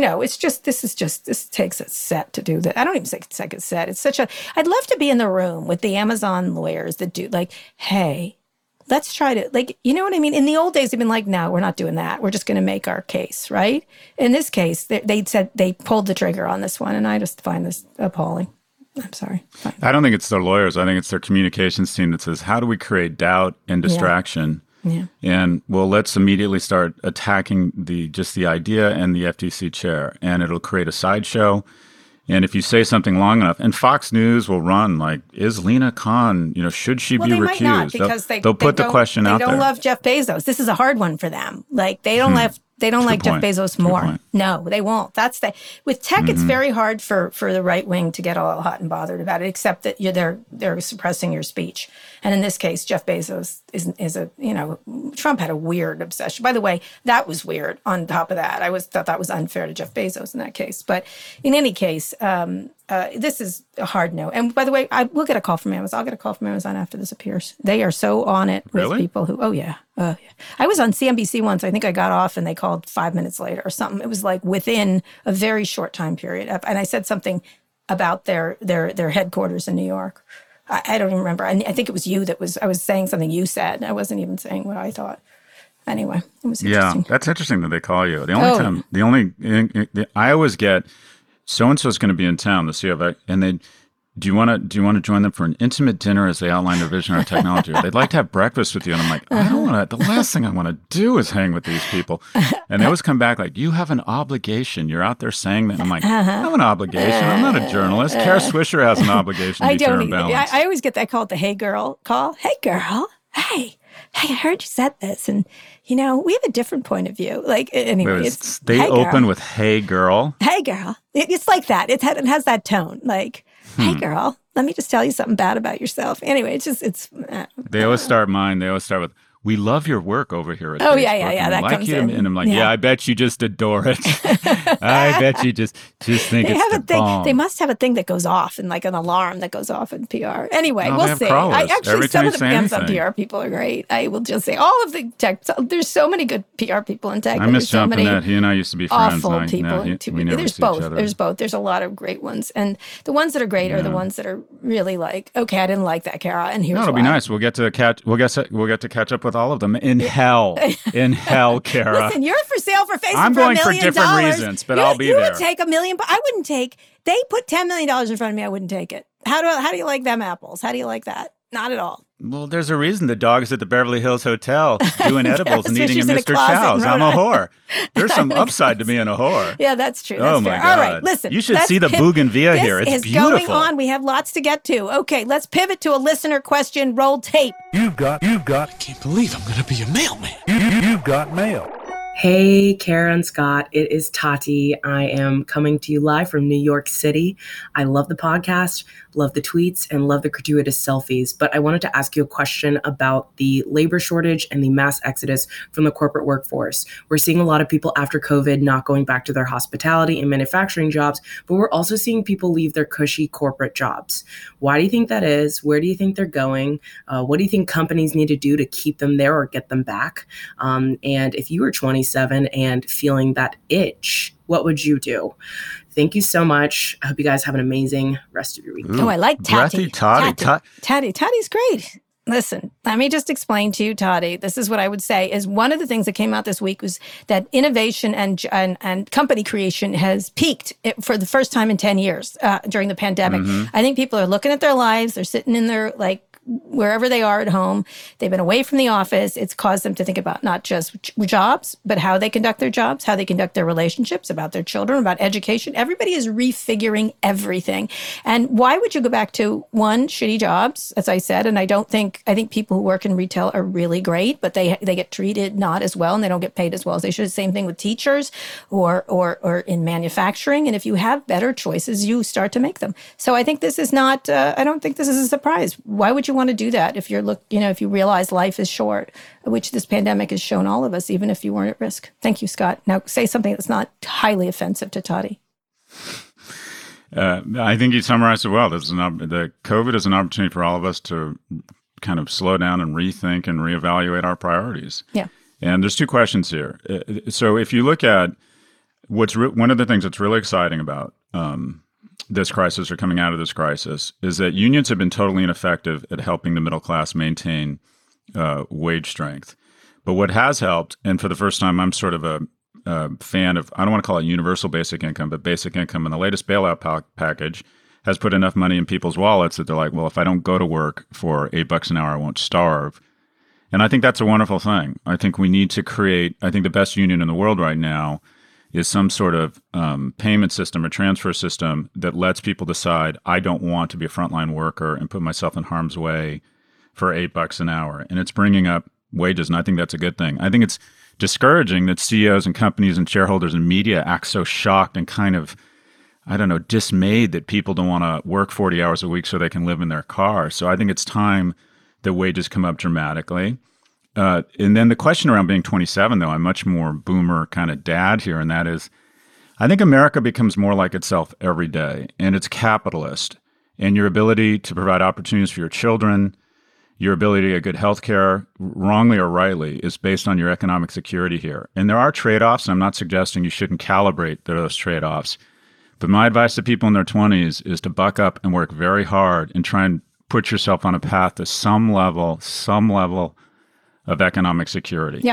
this takes a set to do that. I don't even think it's like a set. It's I'd love to be in the room with the Amazon lawyers that do hey, let's try to, you know what I mean? In the old days, they've been like, no, we're not doing that. We're just going to make our case, right? In this case, they said they pulled the trigger on this one, and I just find this appalling. I'm sorry. Fine. I don't think it's their lawyers. I think it's their communications team that says, how do we create doubt and distraction? Yeah. And let's immediately start attacking the idea and the FTC chair, and it'll create a sideshow. And if you say something long enough, and Fox News will run like, is Lina Khan, should she be recused? Might not, because they'll put the question out there. They don't love Jeff Bezos. This is a hard one for them. Like, they don't love. They don't like Jeff Bezos more. No, they won't. With tech, it's very hard for the right wing to get all hot and bothered about it, except that they're suppressing your speech. And in this case, Jeff Bezos is Trump had a weird obsession. By the way, that was weird. On top of that, I thought that was unfair to Jeff Bezos in that case. But in any case, this is a hard no. And by the way, we'll get a call from Amazon. I'll get a call from Amazon after this appears. They are so on it with people who. Oh yeah. I was on CNBC once. I think I got off and they called 5 minutes later or something. It was like within a very short time period. And I said something about their headquarters in New York. I don't even remember. I think it was you I was saying something you said. I wasn't even saying what I thought. Anyway, it was interesting. Yeah, that's interesting that they call you. I always get, so-and-so is going to be in town, the CFO, and do you want to join them for an intimate dinner as they outline their vision or technology? Or they'd like to have breakfast with you. And I'm like, I don't want to. The last thing I want to do is hang with these people. And they always come back like, you have an obligation. You're out there saying that. And I'm like, I have an obligation. I'm not a journalist. Kara Swisher has an obligation to be fair and balanced. I always get that call at the Hey Girl call. Hey, girl. Hey, I heard you said this. And, we have a different point of view. Like, anyway, they hey open girl. With Hey Girl. Hey, girl. It's like that. It has that tone. Like, hey, girl, let me just tell you something bad about yourself. Anyway, They always start with, we love your work over here at Facebook. Yeah. That comes in. And I'm like, yeah, I bet you just adore it. I bet you just think it's the bomb. They must have a thing that goes off and like an alarm that goes off in PR. Anyway, we'll see. Some of the Amazon PR people are great. I will just say all of the tech. There's so many good PR people in tech. I miss John Pinette. He and I used to be friends. Awful people. There's both. There's a lot of great ones. And the ones that are great are the ones that are really like, okay, I didn't like that, Kara, and here's why. It'll be nice. We'll get to catch up with all of them in hell. In hell, Kara. Listen, you're for sale for Facebook. I'm going for different reasons, but I'll be there. You would take $1 million. I wouldn't take. They put $10 million in front of me. I wouldn't take it. How do you like them apples? How do you like that? Not at all. Well, there's a reason the dog is at the Beverly Hills Hotel doing edibles and eating a Mr. Chow's. I'm a whore. There's some upside to being a whore. Yeah, that's true. That's fair. My God. All right, listen. You should see the bougainvillea here. It's beautiful. This is going on. We have lots to get to. Okay, let's pivot to a listener question. Roll tape. You've got. I can't believe I'm going to be a mailman. You've got mail. Hey, Kara and Scott, it is Tati. I am coming to you live from New York City. I love the podcast, love the tweets, and love the gratuitous selfies. But I wanted to ask you a question about the labor shortage and the mass exodus from the corporate workforce. We're seeing a lot of people after COVID not going back to their hospitality and manufacturing jobs, but we're also seeing people leave their cushy corporate jobs. Why do you think that is? Where do you think they're going? What do you think companies need to do to keep them there or get them back? And if you were 27 and feeling that itch, what would you do? Thank you so much. I hope you guys have an amazing rest of your week. Oh, I like Tati. Tati. Tati's great. Listen, let me just explain to you, Tati. This is what I would say is one of the things that came out this week was that innovation and company creation has peaked for the first time in 10 years during the pandemic. I think people are looking at their lives. They're sitting in their wherever they are at home. They've been away from the office. It's caused them to think about not just jobs, but how they conduct their jobs, how they conduct their relationships, about their children, about education. Everybody is refiguring everything. And why would you go back to shitty jobs, as I said? And I think people who work in retail are really great, but they get treated not as well and they don't get paid as well as they should. Same thing with teachers or in manufacturing. And if you have better choices, you start to make them. So I think this is not, I don't think this is a surprise. Why would you want to do that if if you realize life is short, which this pandemic has shown all of us, even if you weren't at risk? Thank you, Scott. Now say something that's not highly offensive to Tati. I think you summarized it well. The COVID is an opportunity for all of us to kind of slow down and rethink and reevaluate our priorities. Yeah. And there's two questions here. So if you look at one of the things that's really exciting about this crisis or coming out of this crisis is that unions have been totally ineffective at helping the middle class maintain wage strength. But what has helped, and for the first time, I'm sort of a fan of, I don't want to call it universal basic income, but basic income. And the latest bailout package has put enough money in people's wallets that they're like, well, if I don't go to work for $8 an hour, I won't starve. And I think that's a wonderful thing. I think we need to create, I think the best union in the world right now is some sort of payment system or transfer system that lets people decide, I don't want to be a frontline worker and put myself in harm's way for $8 an hour. And it's bringing up wages, and I think that's a good thing. I think it's discouraging that CEOs and companies and shareholders and media act so shocked and kind of, dismayed that people don't want to work 40 hours a week so they can live in their car. So I think it's time that wages come up dramatically. And then the question around being 27, though, I'm much more boomer kind of dad here, and that is, I think America becomes more like itself every day, and it's capitalist. And your ability to provide opportunities for your children, your ability to get good health care, wrongly or rightly, is based on your economic security here. And there are trade-offs, and I'm not suggesting you shouldn't calibrate those trade-offs. But my advice to people in their 20s is to buck up and work very hard and try and put yourself on a path to some level of economic security. Yeah.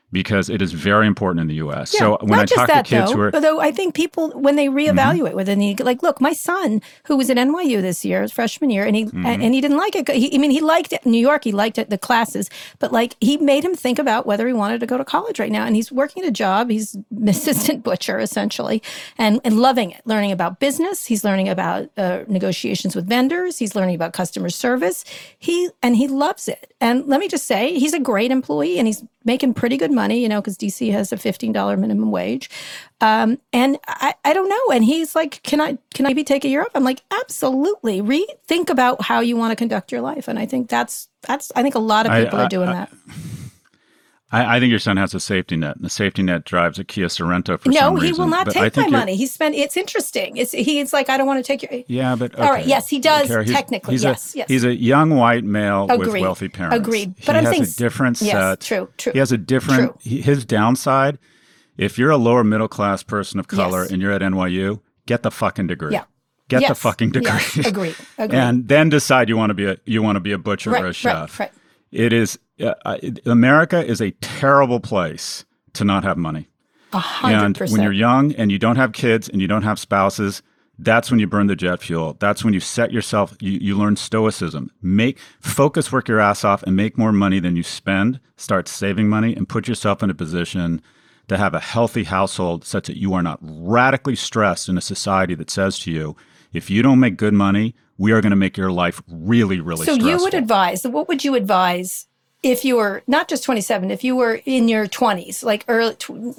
because it is very important in the U.S. Yeah, so when I talk to kids who are... Although I think people, when they reevaluate whether they need, like, look, my son, who was at NYU this year, his freshman year, and he didn't like it. He liked it in New York. He liked it, the classes. But, like, he made him think about whether he wanted to go to college right now. And he's working at a job. He's an assistant butcher, essentially, and loving it, learning about business. He's learning about negotiations with vendors. He's learning about customer service. He loves it. And let me just say, he's a great employee, and he's making pretty good money, because DC has a $15 minimum wage. And I don't know. And he's like, can I maybe take a year off? I'm like, absolutely. Rethink about how you want to conduct your life. And I think I think a lot of people are doing that. I think your son has a safety net, and the safety net drives a Kia Sorento for some reason. No, he will not take my money. It's interesting. He's like, I don't want to take your... Yeah, but... Okay. All right, yes, he does, Kara, technically, yes. He's a young white male with wealthy parents. Agreed. But he has a different set. Yes, true. He has a different... His downside, if you're a lower middle class person of color and you're at NYU, get the fucking degree. Yeah. Get the fucking degree. Yes, agreed. And then decide you want to be a butcher or a chef. Right. It is... America is a terrible place to not have money. 100%. And when you're young and you don't have kids and you don't have spouses, that's when you burn the jet fuel. That's when you set yourself, you learn stoicism. Focus, work your ass off, and make more money than you spend. Start saving money and put yourself in a position to have a healthy household such that you are not radically stressed in a society that says to you, if you don't make good money, we are going to make your life really, really stressful. So you would advise, what would you advise if you were not just 27, if you were in your 20s, like early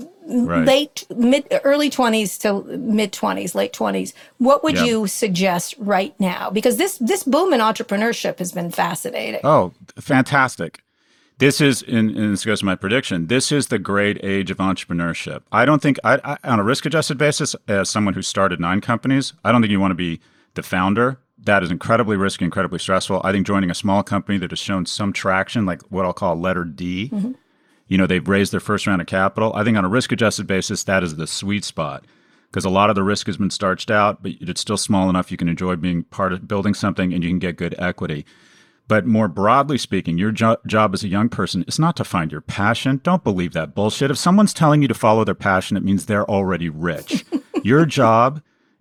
20s to mid 20s, late 20s, what would you suggest right now? Because this boom in entrepreneurship has been fascinating. Oh, fantastic. This is, and this goes to my prediction, this is the great age of entrepreneurship. I don't think, I on a risk-adjusted basis, as someone who started 9 companies, I don't think you want to be the founder. That is incredibly risky, incredibly stressful. I think joining a small company that has shown some traction, like what I'll call letter D, they've raised their first round of capital. I think on a risk-adjusted basis, that is the sweet spot because a lot of the risk has been starched out, but it's still small enough you can enjoy being part of building something and you can get good equity. But more broadly speaking, your job as a young person is not to find your passion. Don't believe that bullshit. If someone's telling you to follow their passion, it means they're already rich. Your job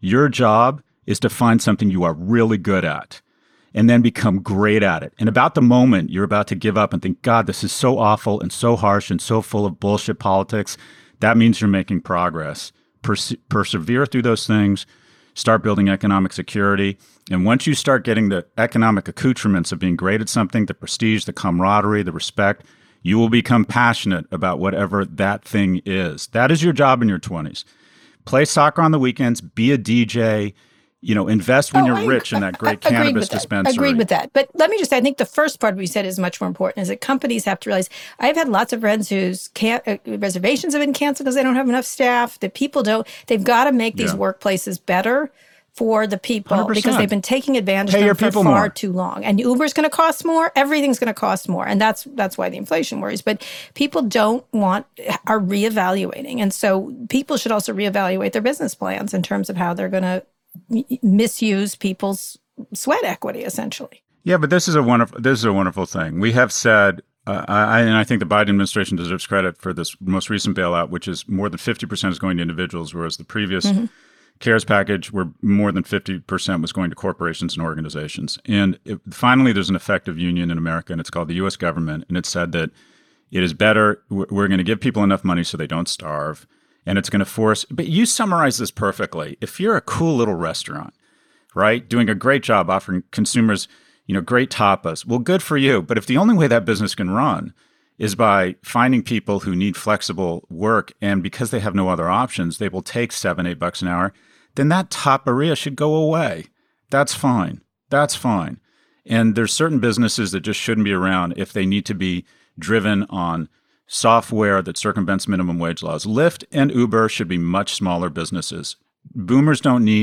is to find something you are really good at and then become great at it. And about the moment you're about to give up and think, God, this is so awful and so harsh and so full of bullshit politics, that means you're making progress. Persevere through those things. Start building economic security. And once you start getting the economic accoutrements of being great at something, the prestige, the camaraderie, the respect, you will become passionate about whatever that thing is. That is your job in your 20s. Play soccer on the weekends, be a DJ, invest when you're rich in that great cannabis dispensary. Agreed with that. But let me just say, I think the first part we said is much more important, is that companies have to realize, I've had lots of friends whose reservations have been canceled because they don't have enough staff, that they've got to make these workplaces better for the people 100%. Because they've been taking advantage of them for far too long. And Uber's going to cost more. Everything's going to cost more. And that's why the inflation worries. But people are reevaluating. And so people should also reevaluate their business plans in terms of how they're going to misuse people's sweat equity, essentially. Yeah, but this is a wonderful thing. We have said, and I think the Biden administration deserves credit for this most recent bailout, which is more than 50% is going to individuals, whereas the previous CARES package, where more than 50% was going to corporations and organizations. And finally, there's an effective union in America, and it's called the U.S. government. And it said that it is better, we're going to give people enough money so they don't starve. And it's going to force, but you summarize this perfectly. If you're a cool little restaurant, right, doing a great job offering consumers, great tapas, well, good for you. But if the only way that business can run is by finding people who need flexible work, and because they have no other options, they will take $7-8 an hour, then that taparia should go away. That's fine. That's fine. And there's certain businesses that just shouldn't be around if they need to be driven on software that circumvents minimum wage laws. Lyft and Uber should be much smaller businesses. Millennials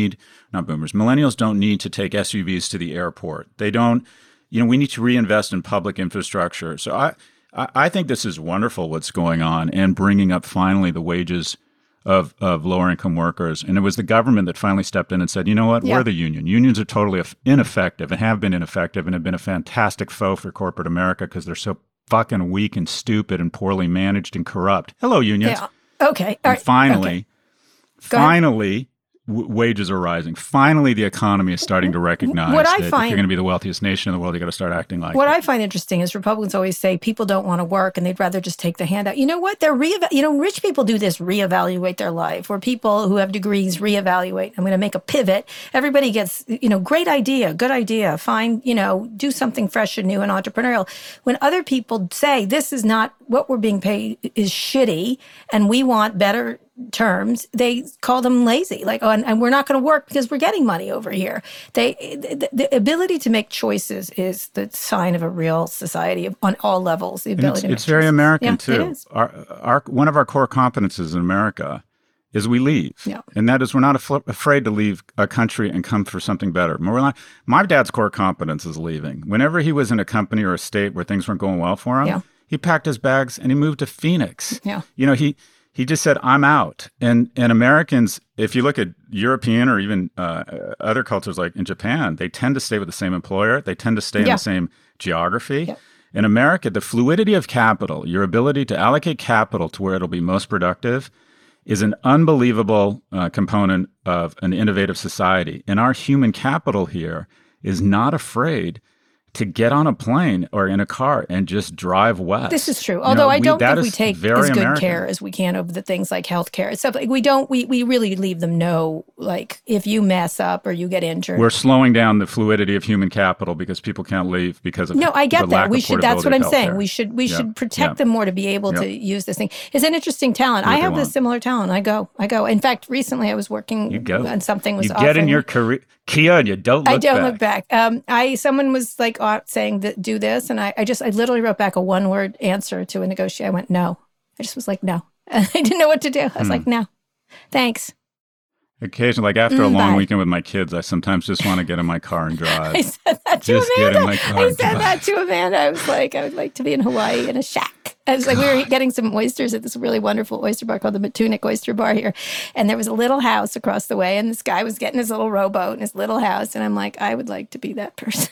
don't need to take SUVs to the airport. They don't, we need to reinvest in public infrastructure. So I think this is wonderful what's going on and bringing up finally the wages of lower income workers. And it was the government that finally stepped in and said, you know what, we're the union. Unions are totally ineffective and have been ineffective and have been a fantastic foe for corporate America because they're so fucking weak and stupid and poorly managed and corrupt. Hello, unions. Yeah. Okay. And finally, wages are rising. Finally, the economy is starting to recognize that if you're going to be the wealthiest nation in the world, you got to start acting like it. What I find interesting is Republicans always say people don't want to work and they'd rather just take the handout. You know what? They're rich people do this, reevaluate their life, where people who have degrees reevaluate. I'm going to make a pivot. Everybody gets, great idea, good idea, find, do something fresh and new and entrepreneurial. When other people say this is not what we're being paid is shitty and we want better terms, they call them lazy, and we're not going to work because we're getting money over here. The ability to make choices is the sign of a real society on all levels. The ability it's very American too. It is. One of our core competences in America is we leave, and that is we're not afraid to leave a country and come for something better. My dad's core competence is leaving. Whenever he was in a company or a state where things weren't going well for him, he packed his bags and he moved to Phoenix. Yeah. He just said, I'm out. And Americans, if you look at European or even other cultures like in Japan, they tend to stay with the same employer. They tend to stay in the same geography. Yeah. In America, the fluidity of capital, your ability to allocate capital to where it'll be most productive, is an unbelievable component of an innovative society. And our human capital here is not afraid to get on a plane or in a car and just drive west. This is true. Although I don't think we take as good care as we can of the things like healthcare and stuff. We really leave them know, if you mess up or you get injured. We're slowing down the fluidity of human capital because people can't leave because of I get that. We should. That's what I'm saying. We healthcare. should protect them more to be able to use this thing. It's an interesting talent. I have this similar talent. I go. In fact, recently I was working on something. You get in your career, Kia, and you don't look back. I don't look back. Someone was saying that do this, and I literally wrote back a one-word answer to a negotiator. I went, no. I just was like, no. And I didn't know what to do. I was like, no, thanks. Occasionally, after a long weekend with my kids, I sometimes just want to get in my car and drive. I said that to Amanda. I was like, I would like to be in Hawaii in a shack. I was like, we were getting some oysters at this really wonderful oyster bar called the Matunic Oyster Bar here. And there was a little house across the way, and this guy was getting his little rowboat in his little house. And I'm like, I would like to be that person.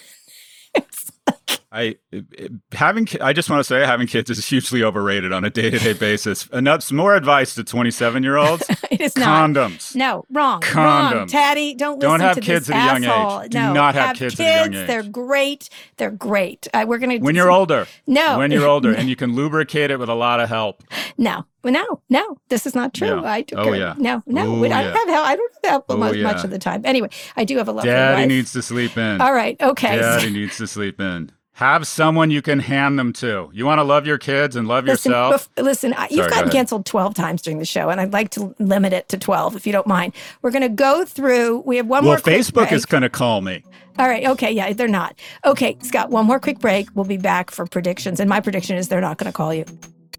I just want to say having kids is hugely overrated on a day-to-day basis. Some more advice to 27-year-olds. It is condoms. No, wrong. Condoms. Wrong. Taddy, don't listen have to kids this at a young asshole. age. Do not have kids at a young age. They're great. They're great. We're gonna when you're older. No. When you're older, and you can lubricate it with a lot of help. No. This is not true. Yeah. I took care. Yeah. No. I don't have help. I don't have help much of the time. Anyway, I do have a lovely Daddy wife. needs to sleep in. All right. Okay. Daddy needs to sleep in. Have someone you can hand them to. You want to love your kids and love yourself? You've gotten canceled 12 times during the show, and I'd like to limit it to 12, if you don't mind. We're going to go through. We have one more quick Facebook break. is going to call me. All right. Okay. Yeah, they're not. Okay, Scott, one more quick break. We'll be back for predictions. And my prediction is they're not going to call you.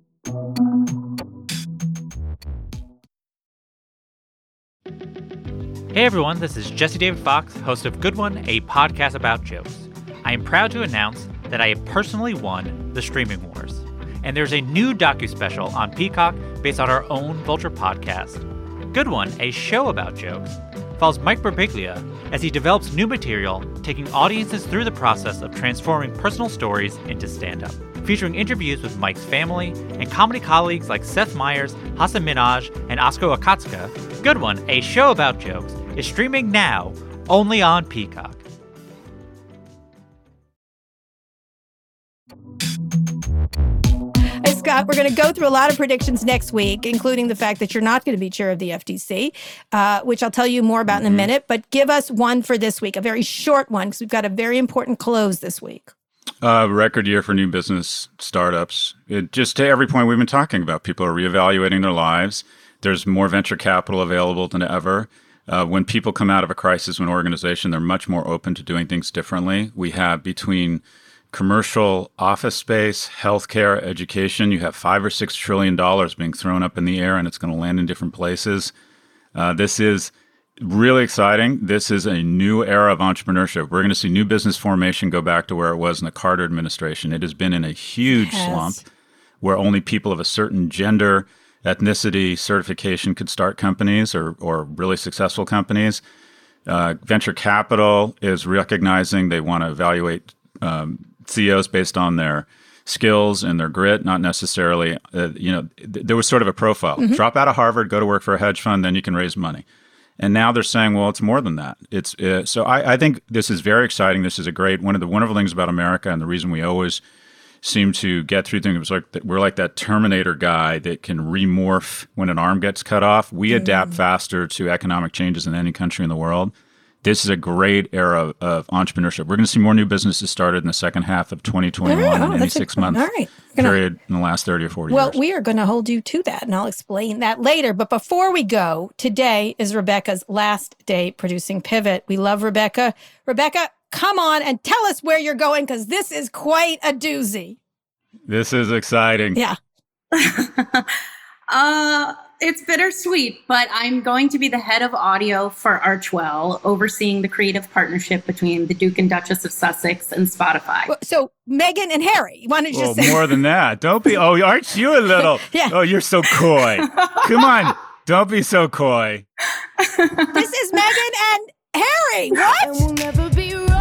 Hey, everyone. This is Jesse David Fox, host of Good One, a podcast about jokes. I am proud to announce that I have personally won the Streaming Wars. And there's a new docu-special on Peacock based on our own Vulture podcast. Good One, a show about jokes, follows Mike Birbiglia as he develops new material, taking audiences through the process of transforming personal stories into stand-up. Featuring interviews with Mike's family and comedy colleagues like Seth Meyers, Hasan Minhaj, and Oskar Akatsuka, Good One, a show about jokes, is streaming now only on Peacock. Scott, we're going to go through a lot of predictions next week, including the fact that you're not going to be chair of the FTC, which I'll tell you more about in a minute. But give us one for this week, a very short one, because we've got a very important close this week. Record year for new business startups. Just to every point we've been talking about, people are reevaluating their lives. There's more venture capital available than ever. When people come out of a crisis, when an organization, they're much more open to doing things differently. We have between commercial office space, healthcare, education, you have $5 or $6 trillion being thrown up in the air, and it's going to land in different places. This is really exciting. This is a new era of entrepreneurship. We're going to see new business formation go back to where it was in the Carter administration. It has been in a huge slump where only people of a certain gender, ethnicity, certification could start companies or really successful companies. Venture capital is recognizing they want to evaluate CEOs based on their skills and their grit, not necessarily, there was sort of a profile. Drop out of Harvard, go to work for a hedge fund, then you can raise money. And now they're saying, well, it's more than that. So I think this is very exciting. This is one of the wonderful things about America, and the reason we always seem to get through things. It's like we're like that Terminator guy that can remorph when an arm gets cut off. We adapt faster to economic changes than any country in the world. This is a great era of entrepreneurship. We're going to see more new businesses started in the second half of 2021 in any 6 month period in the last 30 or 40 years. Well, we are going to hold you to that, and I'll explain that later. But before we go, today is Rebecca's last day producing Pivot. We love Rebecca. Rebecca, come on and tell us where you're going, because this is quite a doozy. This is exciting. Yeah. It's bittersweet, but I'm going to be the head of audio for Archwell, overseeing the creative partnership between the Duke and Duchess of Sussex and Spotify. So Meghan and Harry, why don't you just say... more than that. Don't be, aren't you a little... Yeah. Oh, you're so coy. Come on, don't be so coy. This is Meghan and Harry. What? And we'll never be royal.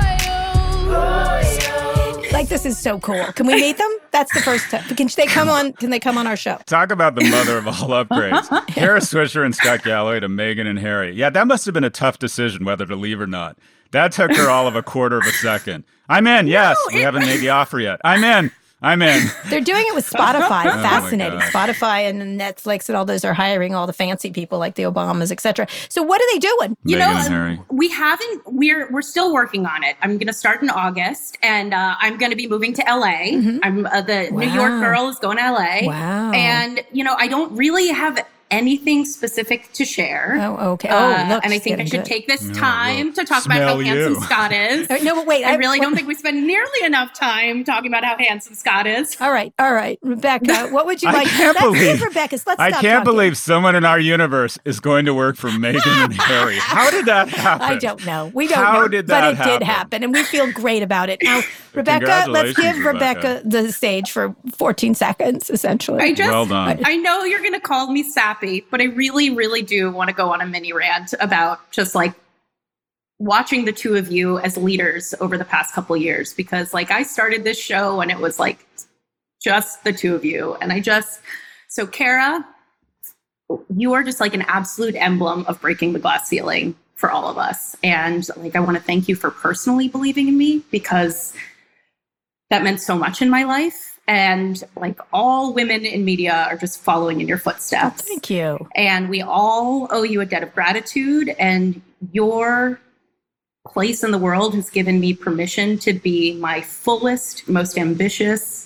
Like, this is so cool. Can we meet them? That's the first step. Can they come on our show? Talk about the mother of all upgrades. Kara Swisher and Scott Galloway to Meghan and Harry. Yeah, that must have been a tough decision whether to leave or not. That took her all of a quarter of a second. I'm in, yes. We haven't made the offer yet. I'm in. They're doing it with Spotify. Fascinating. Spotify and Netflix and all those are hiring all the fancy people like the Obamas, etc. So what are they doing? We haven't. We're still working on it. I'm going to start in August, and I'm going to be moving to LA. I'm the New York girl is going to LA. Wow. And I don't really have anything specific to share. Oh, okay. And I think I should take this time to talk about how handsome Scott is. No, but wait. I really don't think we spend nearly enough time talking about how handsome Scott is. All right. Rebecca, what would you like? Let's I can't believe someone in our universe is going to work for Meghan and Harry. How did that happen? I don't know. We don't know. How did that happen? But it did happen, and we feel great about it. Now, Rebecca, let's give Rebecca the stage for 14 seconds, essentially. Well done. I know you're going to call me sappy, but I really, really do want to go on a mini rant about just like watching the two of you as leaders over the past couple of years, because like I started this show and it was like just the two of you. And so Kara, you are just like an absolute emblem of breaking the glass ceiling for all of us. And like, I want to thank you for personally believing in me, because that meant so much in my life. And like all women in media are just following in your footsteps. Oh, thank you. And we all owe you a debt of gratitude. And your place in the world has given me permission to be my fullest, most ambitious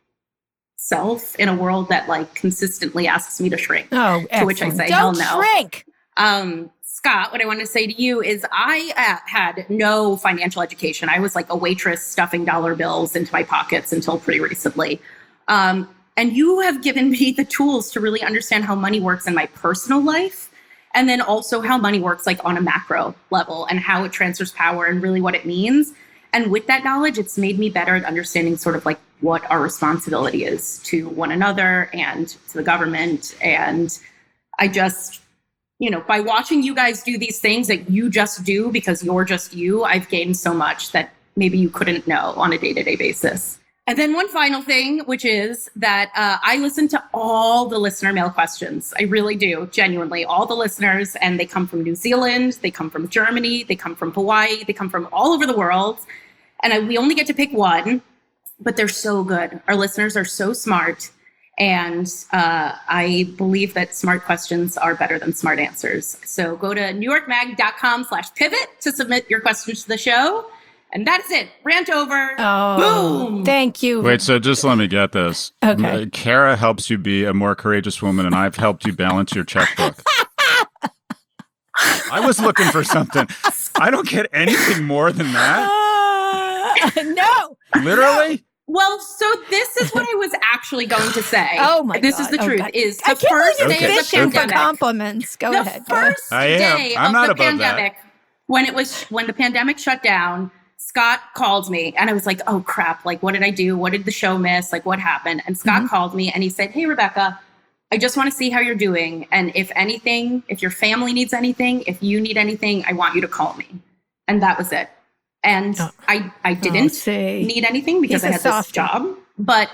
self in a world that like consistently asks me to shrink. Oh, excellent. To which I say, hell no. Don't shrink. Scott, what I want to say to you is I had no financial education. I was like a waitress stuffing dollar bills into my pockets until pretty recently. And you have given me the tools to really understand how money works in my personal life, and then also how money works like on a macro level and how it transfers power and really what it means. And with that knowledge, it's made me better at understanding sort of like what our responsibility is to one another and to the government. And I just... by watching you guys do these things that you just do because you're just you, I've gained so much that maybe you couldn't know on a day-to-day basis. And then one final thing, which is that I listen to all the listener mail questions. I really do, genuinely, all the listeners. And they come from New Zealand, they come from Germany, they come from Hawaii, they come from all over the world. And we only get to pick one, but they're so good. Our listeners are so smart. And I believe that smart questions are better than smart answers. So go to newyorkmag.com/pivot to submit your questions to the show. And that's it. Rant over. Oh, boom. Thank you. Wait, so just let me get this. Okay. Kara helps you be a more courageous woman, and I've helped you balance your checkbook. I was looking for something. I don't get anything more than that. No. Literally? No. Well, so this is what I was actually going to say. Oh my God! This is the truth. Okay. Is the first day of the pandemic? Compliments. Go ahead. The first day of the pandemic, when the pandemic shut down, Scott called me and I was like, "Oh crap! Like, what did I do? What did the show miss? Like, what happened?" And Scott called me and he said, "Hey, Rebecca, I just want to see how you're doing. And if anything, if your family needs anything, if you need anything, I want you to call me." And that was it. And I didn't need anything because I had this job. but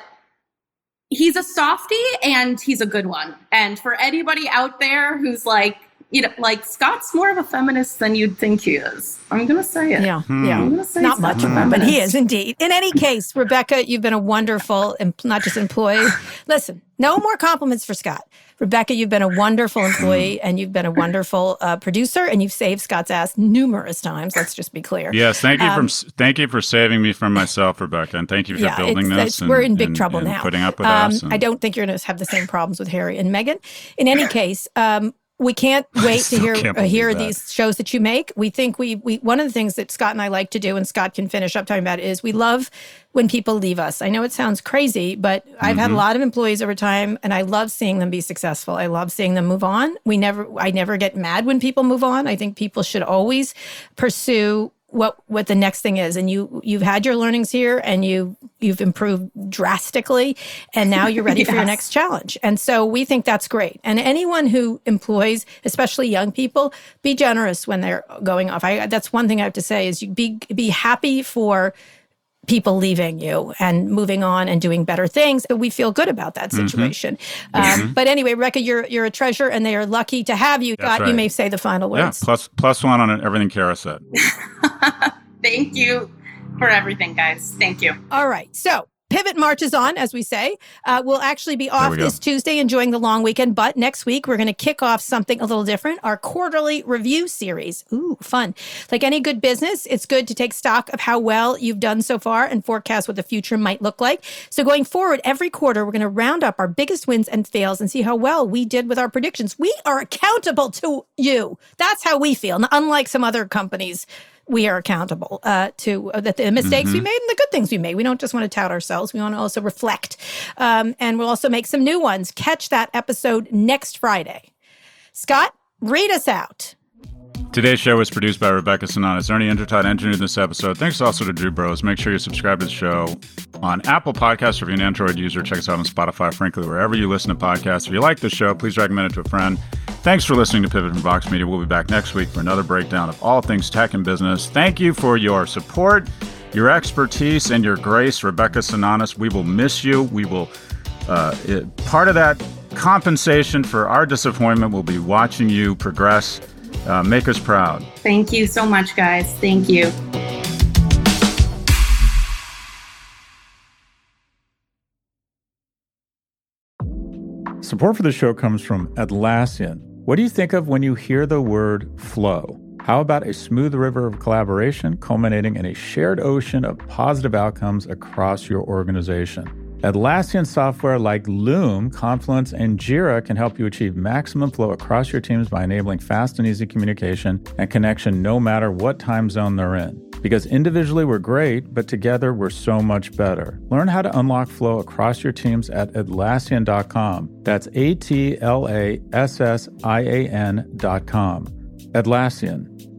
he's a softie and he's a good one. And for anybody out there who's like, Scott's more of a feminist than you'd think he is. I'm going to say it. Yeah. I'm going to say not much of him, but he is indeed. In any case, Rebecca, you've been a wonderful, not just employee. Listen, no more compliments for Scott. Rebecca, you've been a wonderful employee and you've been a wonderful producer, and you've saved Scott's ass numerous times. Let's just be clear. Yes, thank you for saving me from myself, Rebecca, and thank you for building this. We're in big trouble now. Putting up with us. I don't think you're going to have the same problems with Harry and Meghan. In any case, we can't wait to hear these shows that you make. We think we one of the things that Scott and I like to do, and Scott can finish up talking about, is we love when people leave us. I know it sounds crazy, but I've had a lot of employees over time, and I love seeing them be successful. I love seeing them move on. I never get mad when people move on. I think people should always pursue what the next thing is. And you've had your learnings here, and you've improved drastically, and now you're ready for your next challenge. And so we think that's great. And anyone who employs, especially young people, be generous when they're going off. That's one thing I have to say is you be happy for people leaving you and moving on and doing better things. So we feel good about that situation. But anyway, Rebecca, you're a treasure, and they are lucky to have you. Scott, you may say the final words. Yeah, plus one on everything Kara said. Thank you for everything, guys. Thank you. All right. So Pivot marches on, as we say. We'll actually be off this Tuesday enjoying the long weekend, but next week we're going to kick off something a little different, our quarterly review series. Ooh, fun. Like any good business, it's good to take stock of how well you've done so far and forecast what the future might look like. So going forward, every quarter, we're going to round up our biggest wins and fails and see how well we did with our predictions. We are accountable to you. That's how we feel. Now, unlike some other companies, we are accountable to the mistakes we made and the good things we made. We don't just want to tout ourselves. We want to also reflect. And we'll also make some new ones. Catch that episode next Friday. Scott, read us out. Today's show was produced by Rebecca Sananes. Ernie Intertot engineered this episode. Thanks also to Drew Bros. Make sure you subscribe to the show on Apple Podcasts. Or if you're an Android user, check us out on Spotify, frankly, wherever you listen to podcasts. If you like the show, please recommend it to a friend. Thanks for listening to Pivot from Vox Media. We'll be back next week for another breakdown of all things tech and business. Thank you for your support, your expertise, and your grace, Rebecca Sananes. We will miss you. We will, part of that compensation for our disappointment will be watching you progress. Make us proud. Thank you so much, guys. Thank you. Support for the show comes from Atlassian. What do you think of when you hear the word flow? How about a smooth river of collaboration culminating in a shared ocean of positive outcomes across your organization? Atlassian software like Loom, Confluence, and Jira can help you achieve maximum flow across your teams by enabling fast and easy communication and connection no matter what time zone they're in. Because individually we're great, but together we're so much better. Learn how to unlock flow across your teams at Atlassian.com. That's Atlassian.com. Atlassian.